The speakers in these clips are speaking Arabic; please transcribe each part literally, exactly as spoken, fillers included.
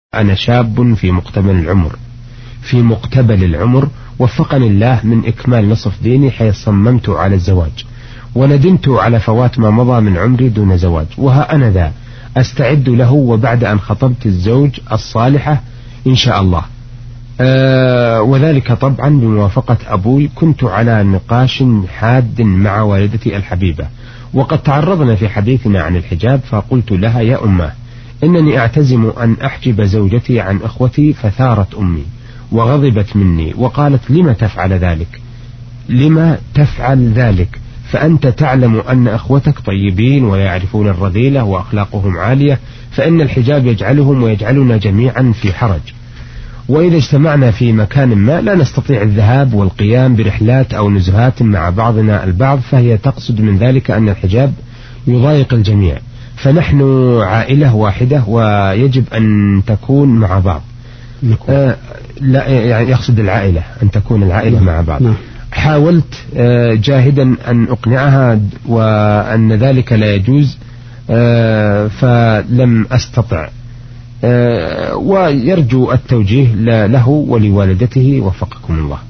أنا شاب في مقتبل العمر في مقتبل العمر وفقني الله من إكمال نصف ديني، حيث صممت على الزواج وندمت على فوات ما مضى من عمري دون زواج، وها أنا ذا أستعد له، وبعد أن خطبت الزوج الصالحة إن شاء الله، أه وذلك طبعا بموافقة أبوي. كنت على نقاش حاد مع والدتي الحبيبة، وقد تعرضنا في حديثنا عن الحجاب، فقلت لها: يا أمه، إنني أعتزم أن أحجب زوجتي عن إخوتي، فثارت أمي وغضبت مني وقالت: لم تفعل ذلك؟ لما تفعل ذلك؟ فأنت تعلم أن أخوتك طيبين ويعرفون الرذيلة وأخلاقهم عالية، فإن الحجاب يجعلهم ويجعلنا جميعا في حرج، وإذا اجتمعنا في مكان ما لا نستطيع الذهاب والقيام برحلات أو نزهات مع بعضنا البعض، فهي تقصد من ذلك أن الحجاب يضايق الجميع، فنحن عائلة واحدة ويجب أن تكون مع بعض. آه لا يعني يقصد العائلة أن تكون العائلة مع بعض. حاولت آه جاهدا أن أقنعها وأن ذلك لا يجوز، آه فلم أستطع، آه ويرجو التوجيه له ولوالدته وفقكم الله.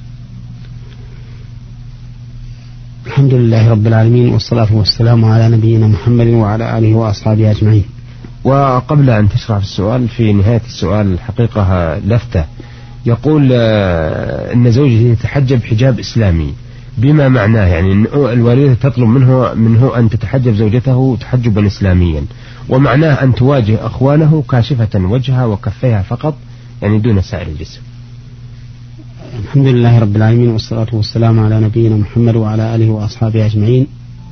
الحمد لله رب العالمين، والصلاة والسلام على نبينا محمد وعلى آله وأصحابه أجمعين. وقبل أن تشرح السؤال، في نهاية السؤال الحقيقة لفتة، يقول آه إن زوجته تتحجب حجاب إسلامي، بما معناه يعني أن الوالدة تطلب منه منه أن تتحجب زوجته تحجبا إسلاميا، ومعناه أن تواجه أخوانه كاشفة وجهها وكفيها فقط، يعني دون سائر الجسم. الحمد لله رب العالمين، والصلاة والسلام على نبينا محمد وعلى آله وأصحابه أجمعين.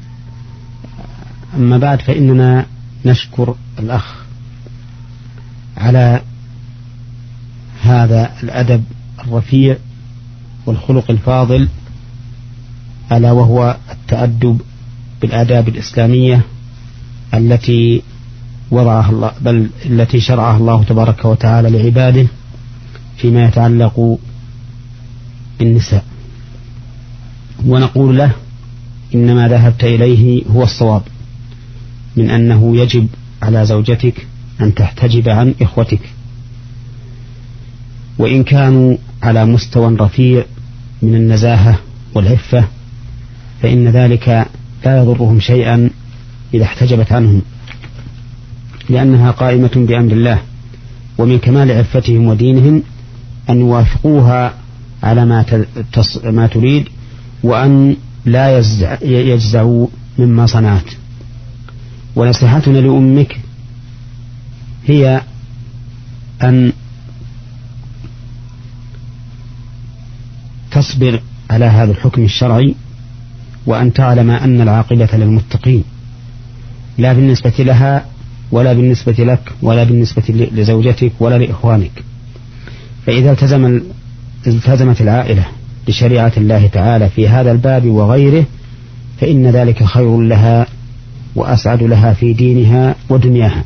أما بعد، فإننا نشكر الأخ على هذا الأدب الرفيع والخلق الفاضل، ألا وهو التأدب بالآداب الإسلامية التي وضعها الله، بل التي شرعها الله تبارك وتعالى لعباده فيما يتعلق بالنساء. ونقول له: إنما ذهبت إليه هو الصواب، من أنه يجب على زوجتك أن تحتجب عن إخوتك، وإن كانوا على مستوى رفيع من النزاهة والعفة، فإن ذلك لا يضرهم شيئا إذا احتجبت عنهم، لأنها قائمة بأمر الله، ومن كمال عفتهم ودينهم أن يوافقوها على ما ما تريد، وأن لا يجزعوا مما صنعت. ونصيحتنا لأمك هي أن تصبر على هذا الحكم الشرعي، وأن تعلم أن العاقبة للمتقين، لا بالنسبة لها ولا بالنسبة لك ولا بالنسبة لزوجتك ولا لإخوانك. فإذا التزم التزمت العائلة بشريعة الله تعالى في هذا الباب وغيره، فإن ذلك خير لها وأسعد لها في دينها ودنياها.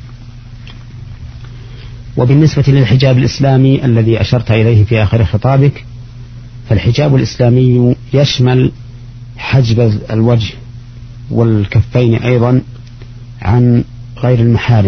وبالنسبة للحجاب الإسلامي الذي أشرت إليه في آخر خطابك، فالحجاب الإسلامي يشمل حجب الوجه والكفين أيضا عن غير المحارم،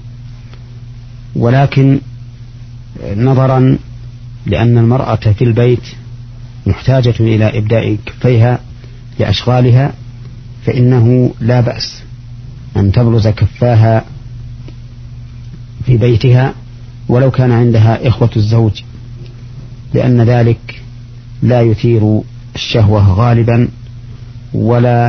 ولكن نظرا لأن المرأة في البيت محتاجة إلى إبداء كفيها لأشغالها، فإنه لا بأس أن تبرز كفاها في بيتها ولو كان عندها إخوة الزوج، لأن ذلك لا يثير الشهوة غالبا، ولا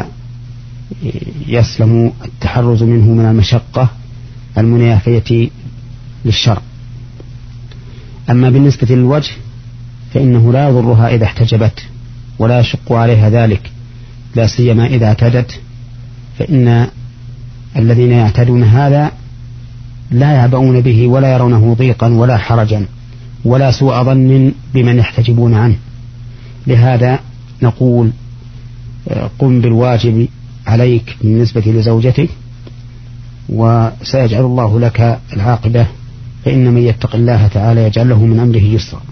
يسلم التحرز منه من المشقة المنافية للشرع. أما بالنسبة للوجه فإنه لا يضرها إذا احتجبت، ولا يشق عليها ذلك، لا سيما إذا اعتدت، فإن الذين يعتدون هذا لا يعبؤون به ولا يرونه ضيقا ولا حرجا ولا سوء ظن بمن يحتجبون عنه. لهذا نقول: قم بالواجب عليك بالنسبة لزوجتك، وسيجعل الله لك العاقبة، فإن من يتق الله تعالى يجعل له من أمره يسرا.